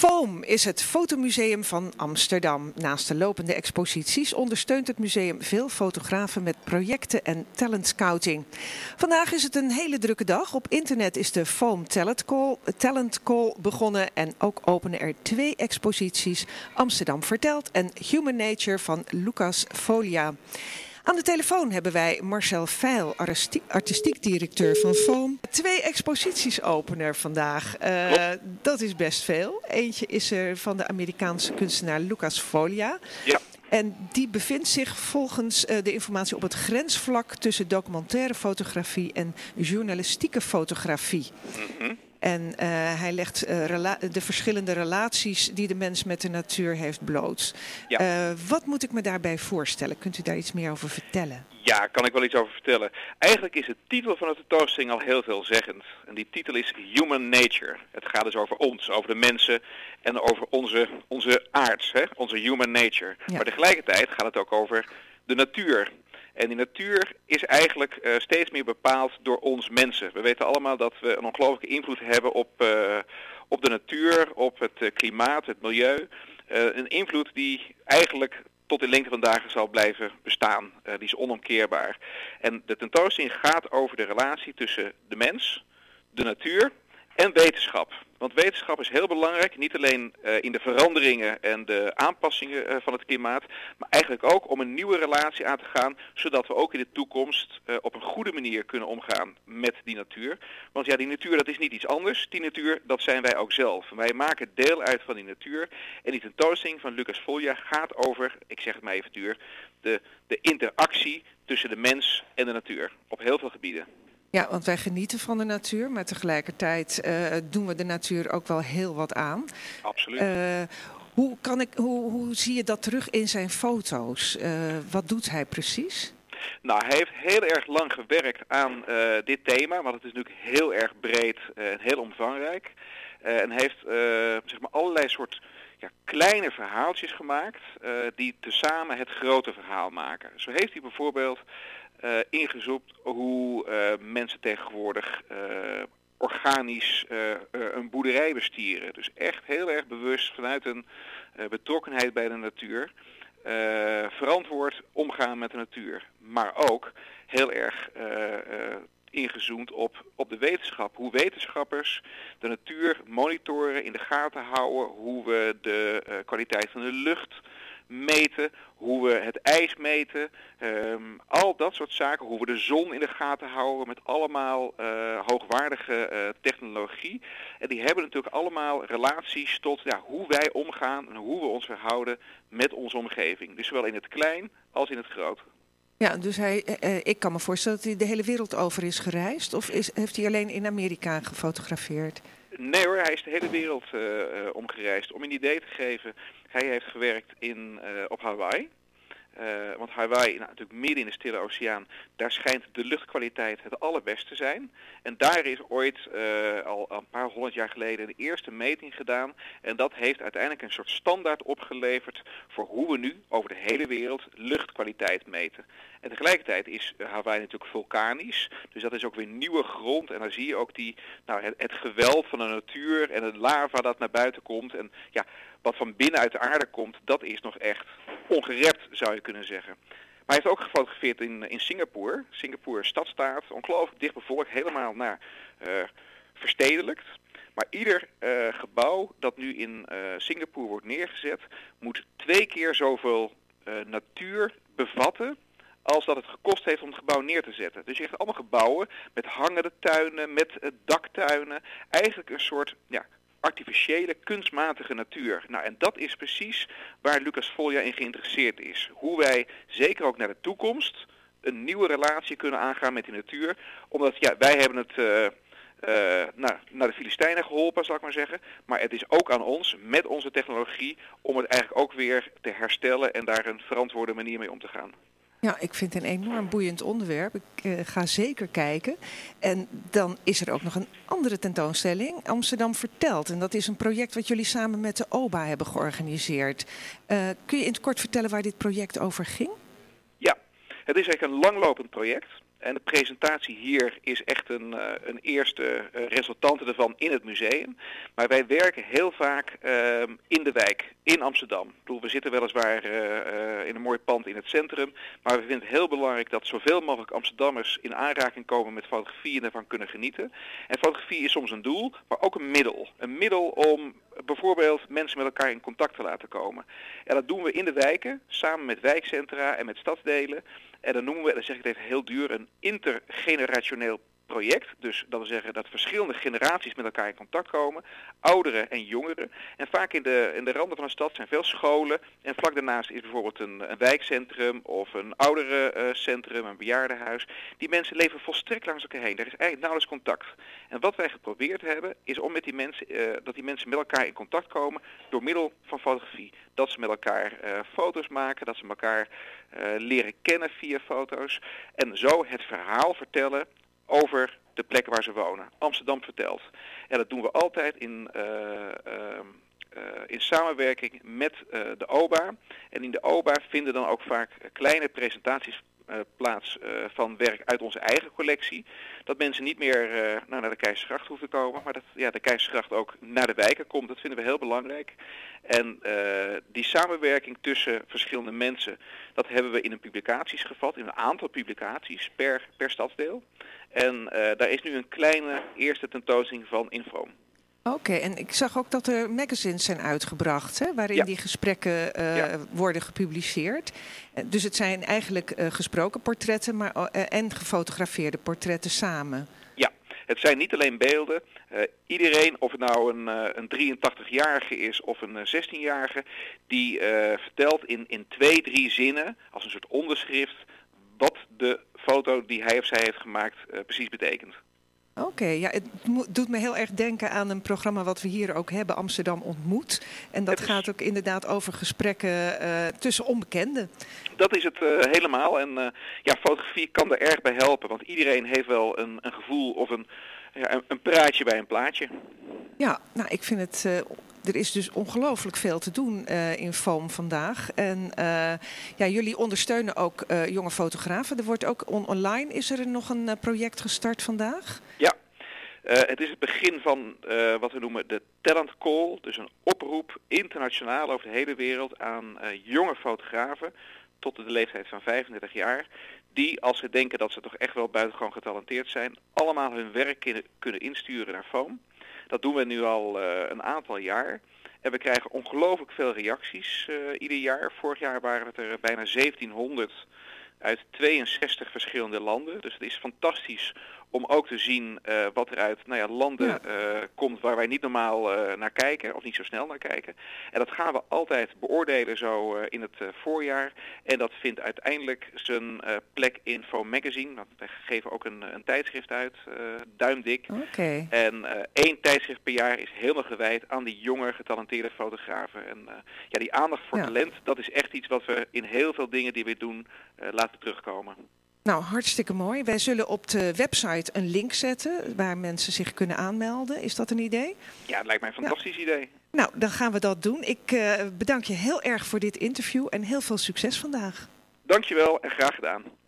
FOAM is het fotomuseum van Amsterdam. Naast de lopende exposities ondersteunt het museum veel fotografen met projecten en talentscouting. Vandaag is het een hele drukke dag. Op internet is de FOAM Talent Call begonnen en ook openen er 2 exposities: Amsterdam Vertelt en Human Nature van Lucas Folia. Aan de telefoon hebben wij Marcel Veil, artistiek directeur van FOAM. 2 exposities openen vandaag. Dat is best veel. Eentje is er van de Amerikaanse kunstenaar Lucas Folia. Ja. En die bevindt zich volgens de informatie op het grensvlak tussen documentaire fotografie en journalistieke fotografie. Mm-hmm. En hij legt de verschillende relaties die de mens met de natuur heeft bloot. Ja. Wat moet ik me daarbij voorstellen? Kunt u daar iets meer over vertellen? Ja, kan ik wel iets over vertellen. Eigenlijk is de titel van de tentoonstelling al heel veelzeggend. En die titel is Human Nature. Het gaat dus over ons, over de mensen en over onze aard, onze human nature. Ja. Maar tegelijkertijd gaat het ook over de natuur. En die natuur is eigenlijk steeds meer bepaald door ons mensen. We weten allemaal dat we een ongelooflijke invloed hebben op de natuur, op het klimaat, het milieu. Een invloed die eigenlijk tot in lengte van dagen zal blijven bestaan. Die is onomkeerbaar. En de tentoonstelling gaat over de relatie tussen de mens, de natuur en wetenschap. Want wetenschap is heel belangrijk, niet alleen in de veranderingen en de aanpassingen van het klimaat, maar eigenlijk ook om een nieuwe relatie aan te gaan, zodat we ook in de toekomst op een goede manier kunnen omgaan met die natuur. Want ja, die natuur, dat is niet iets anders. Die natuur, dat zijn wij ook zelf. Wij maken deel uit van die natuur. En die tentoonstelling van Lucas Folia gaat over, ik zeg het maar even duur, de interactie tussen de mens en de natuur op heel veel gebieden. Ja, want wij genieten van de natuur, maar tegelijkertijd doen we de natuur ook wel heel wat aan. Absoluut. Hoe zie je dat terug in zijn foto's? Wat doet hij precies? Nou, hij heeft heel erg lang gewerkt aan dit thema, want het is natuurlijk heel erg breed en heel omvangrijk. En heeft zeg maar allerlei soort kleine verhaaltjes gemaakt die tezamen het grote verhaal maken. Zo heeft hij bijvoorbeeld ingezoomd hoe mensen tegenwoordig organisch een boerderij bestieren. Dus echt heel erg bewust vanuit een betrokkenheid bij de natuur. Verantwoord omgaan met de natuur. Maar ook heel erg ingezoomd op de wetenschap. Hoe wetenschappers de natuur monitoren, in de gaten houden. Hoe we de kwaliteit van de lucht meten, hoe we het ijs meten, al dat soort zaken, hoe we de zon in de gaten houden met allemaal hoogwaardige technologie. En die hebben natuurlijk allemaal relaties tot hoe wij omgaan en hoe we ons verhouden met onze omgeving. Dus zowel in het klein als in het groot. Ja, dus ik kan me voorstellen dat hij de hele wereld over is gereisd, of heeft hij alleen in Amerika gefotografeerd? Nee hoor, hij is de hele wereld omgereisd. Om een idee te geven, hij heeft gewerkt op Hawaii. Want Hawaii, natuurlijk midden in de Stille Oceaan, daar schijnt de luchtkwaliteit het allerbeste te zijn. En daar is ooit al een paar 100 jaar geleden de eerste meting gedaan. En dat heeft uiteindelijk een soort standaard opgeleverd voor hoe we nu over de hele wereld luchtkwaliteit meten. En tegelijkertijd is Hawaii natuurlijk vulkanisch, dus dat is ook weer nieuwe grond. En dan zie je ook het geweld van de natuur en het lava dat naar buiten komt. En ja, wat van binnen uit de aarde komt, dat is nog echt ongerept, zou je kunnen zeggen. Maar hij heeft ook gefotografeerd in Singapore. Singapore stadstaat, ongelooflijk dicht bevolkt, helemaal verstedelijkt. Maar ieder gebouw dat nu in Singapore wordt neergezet, moet 2 keer zoveel natuur bevatten als dat het gekost heeft om het gebouw neer te zetten. Dus je hebt allemaal gebouwen met hangende tuinen, met daktuinen. Eigenlijk een soort artificiële, kunstmatige natuur. Nou, en dat is precies waar Lucas Folia in geïnteresseerd is. Hoe wij, zeker ook naar de toekomst, een nieuwe relatie kunnen aangaan met die natuur. Omdat, wij hebben het naar de Filistijnen geholpen, zal ik maar zeggen. Maar het is ook aan ons, met onze technologie, om het eigenlijk ook weer te herstellen en daar een verantwoorde manier mee om te gaan. Ja, ik vind het een enorm boeiend onderwerp. Ik ga zeker kijken. En dan is er ook nog een andere tentoonstelling, Amsterdam Vertelt. En dat is een project wat jullie samen met de OBA hebben georganiseerd. Kun je in het kort vertellen waar dit project over ging? Ja, het is eigenlijk een langlopend project. En de presentatie hier is echt een eerste resultante ervan in het museum. Maar wij werken heel vaak in de wijk, in Amsterdam. Ik bedoel, we zitten weliswaar in een mooi pand in het centrum. Maar we vinden het heel belangrijk dat zoveel mogelijk Amsterdammers in aanraking komen met fotografie en ervan kunnen genieten. En fotografie is soms een doel, maar ook een middel. Een middel om bijvoorbeeld mensen met elkaar in contact te laten komen. En dat doen we in de wijken, samen met wijkcentra en met stadsdelen. En dan noemen we, dan zeg ik het even heel duur, een intergenerationeel project. Dus dat wil zeggen dat verschillende generaties met elkaar in contact komen. Ouderen en jongeren. En vaak in de randen van de stad zijn veel scholen. En vlak daarnaast is bijvoorbeeld een wijkcentrum of een ouderencentrum, een bejaardenhuis. Die mensen leven volstrekt langs elkaar heen. Er is eigenlijk nauwelijks contact. En wat wij geprobeerd hebben is om met die mensen, dat die mensen met elkaar in contact komen door middel van fotografie. Dat ze met elkaar foto's maken, dat ze elkaar leren kennen via foto's. En zo het verhaal vertellen over de plek waar ze wonen. Amsterdam vertelt. En dat doen we altijd in samenwerking met de OBA. En in de OBA vinden dan ook vaak kleine presentaties plaats van werk uit onze eigen collectie. Dat mensen niet meer naar de Keizersgracht hoeven te komen, maar dat de Keizersgracht ook naar de wijken komt. Dat vinden we heel belangrijk. En die samenwerking tussen verschillende mensen, dat hebben we in een publicaties gevat, in een aantal publicaties per stadsdeel. En daar is nu een kleine eerste tentoonstelling van in Vroom. Oké, en ik zag ook dat er magazines zijn uitgebracht, hè, waarin die gesprekken worden gepubliceerd. Dus het zijn eigenlijk gesproken portretten en gefotografeerde portretten samen. Ja, het zijn niet alleen beelden. Iedereen, of het nou een 83-jarige is of een 16-jarige, die vertelt in 2-3 zinnen, als een soort onderschrift, wat de foto die hij of zij heeft gemaakt precies betekent. Oké, ja, het doet me heel erg denken aan een programma wat we hier ook hebben, Amsterdam Ontmoet. En dat gaat ook inderdaad over gesprekken tussen onbekenden. Dat is het helemaal. En fotografie kan er erg bij helpen. Want iedereen heeft wel een gevoel of een praatje bij een plaatje. Ja, nou ik vind het... Er is dus ongelooflijk veel te doen in Foam vandaag. En jullie ondersteunen ook jonge fotografen. Er wordt ook online, is er nog een project gestart vandaag? Ja, het is het begin van wat we noemen de Talent Call. Dus een oproep internationaal over de hele wereld aan jonge fotografen tot de leeftijd van 35 jaar. Die, als ze denken dat ze toch echt wel buitengewoon getalenteerd zijn, allemaal hun werk kunnen insturen naar Foam. Dat doen we nu al een aantal jaar. En we krijgen ongelooflijk veel reacties ieder jaar. Vorig jaar waren het er bijna 1700 uit 62 verschillende landen. Dus het is fantastisch om ook te zien wat er uit landen komt waar wij niet normaal naar kijken, of niet zo snel naar kijken. En dat gaan we altijd beoordelen zo in het voorjaar. En dat vindt uiteindelijk zijn plek in Foam Magazine. Want wij geven ook een tijdschrift uit, duimdik. Okay. En 1 tijdschrift per jaar is helemaal gewijd aan die jonge, getalenteerde fotografen. En die aandacht voor talent, dat is echt iets wat we in heel veel dingen die we doen laten terugkomen. Nou, hartstikke mooi. Wij zullen op de website een link zetten waar mensen zich kunnen aanmelden. Is dat een idee? Ja, het lijkt mij een fantastisch idee. Nou, dan gaan we dat doen. Ik bedank je heel erg voor dit interview en heel veel succes vandaag. Dankjewel en graag gedaan.